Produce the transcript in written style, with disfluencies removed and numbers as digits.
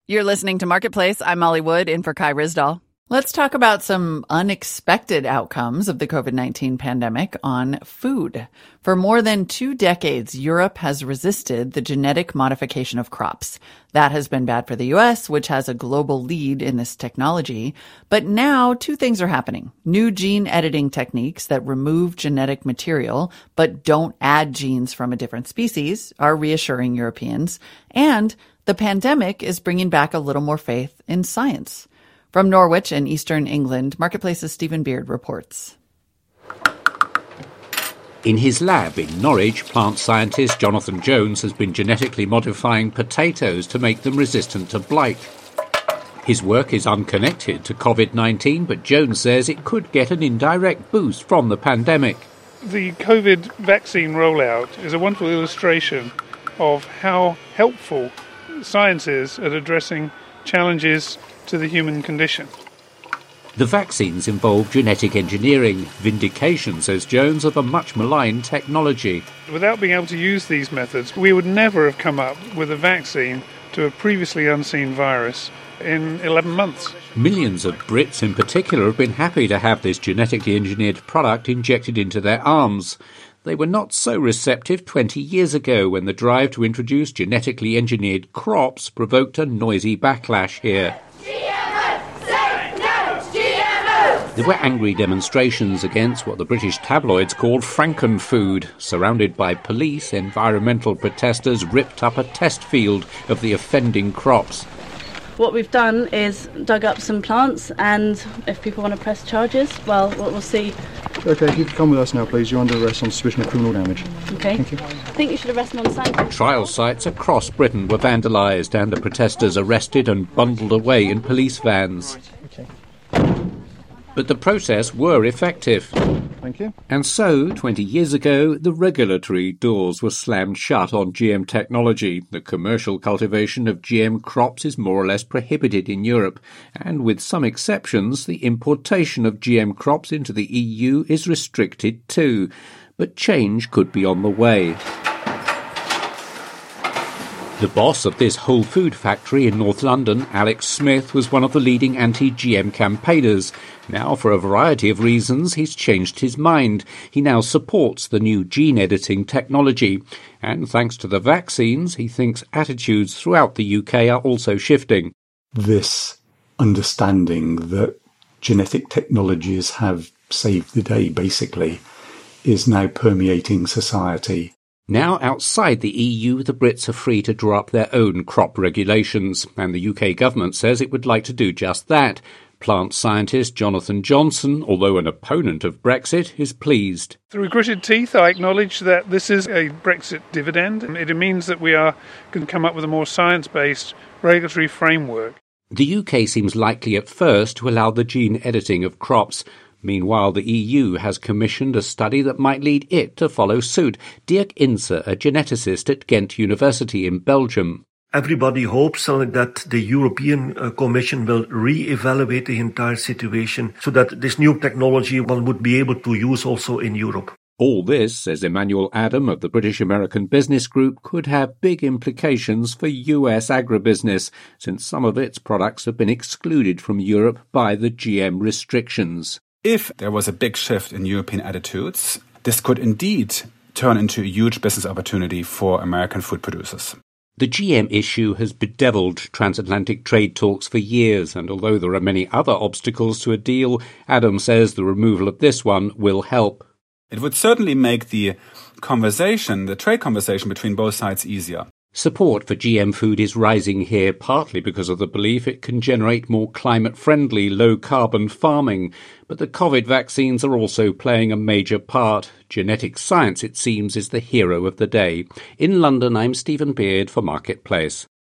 You're listening to Marketplace. I'm Molly Wood, in for Kai Ryssdal. Let's talk about some unexpected outcomes of the COVID-19 pandemic on food. For more than 2 decades, Europe has resisted the genetic modification of crops. That has been bad for the U.S., which has a global lead in this technology. But now 2 things are happening. New gene editing techniques that remove genetic material but don't add genes from a different species are reassuring Europeans. And the pandemic is bringing back a little more faith in science. From Norwich and Eastern England, Marketplace's Stephen Beard reports. In his lab in Norwich, plant scientist Jonathan Jones has been genetically modifying potatoes to make them resistant to blight. His work is unconnected to COVID-19, but Jones says it could get an indirect boost from the pandemic. The COVID vaccine rollout is a wonderful illustration of how helpful science is at addressing challenges to the human condition. The vaccines involve genetic engineering, vindication, says Jones, of a much maligned technology. Without being able to use these methods, we would never have come up with a vaccine to a previously unseen virus in 11 months. Millions of Brits in particular have been happy to have this genetically engineered product injected into their arms. They were not so receptive 20 years ago when the drive to introduce genetically engineered crops provoked a noisy backlash here. GMO! Say no to GMO! There were angry demonstrations against what the British tabloids called Frankenfood. Surrounded by police, environmental protesters ripped up a test field of the offending crops. What we've done is dug up some plants, and if people want to press charges, well, we'll see. OK, if you could come with us now, please. You're under arrest on suspicion of criminal damage. OK. Thank you. I think you should arrest me on scientific. Trial sites across Britain were vandalised and the protesters arrested and bundled away in police vans. OK. But the protests were effective. Thank you. And so, 20 years ago, the regulatory doors were slammed shut on GM technology. The commercial cultivation of GM crops is more or less prohibited in Europe, and with some exceptions, the importation of GM crops into the EU is restricted too. But change could be on the way. The boss of this whole food factory in North London, Alex Smith, was one of the leading anti-GM campaigners. Now, for a variety of reasons, he's changed his mind. He now supports the new gene editing technology. And thanks to the vaccines, he thinks attitudes throughout the UK are also shifting. This understanding that genetic technologies have saved the day, basically, is now permeating society. Now, outside the EU, the Brits are free to draw up their own crop regulations, and the UK government says it would like to do just that. Plant scientist Jonathan Johnson, although an opponent of Brexit, is pleased. Through gritted teeth, I acknowledge that this is a Brexit dividend. It means that we are going to come up with a more science-based regulatory framework. The UK seems likely at first to allow the gene editing of crops. Meanwhile, the EU has commissioned a study that might lead it to follow suit. Dirk Inser, a geneticist at Ghent University in Belgium. Everybody hopes that the European Commission will re-evaluate the entire situation so that this new technology one would be able to use also in Europe. All this, says Emmanuel Adam of the British-American Business Group, could have big implications for US agribusiness, since some of its products have been excluded from Europe by the GM restrictions. If there was a big shift in European attitudes, this could indeed turn into a huge business opportunity for American food producers. The GM issue has bedeviled transatlantic trade talks for years, and although there are many other obstacles to a deal, Adam says the removal of this one will help. It would certainly make the trade conversation between both sides easier. Support for GM food is rising here, partly because of the belief it can generate more climate-friendly, low-carbon farming. But the COVID vaccines are also playing a major part. Genetic science, it seems, is the hero of the day. In London, I'm Stephen Beard for Marketplace.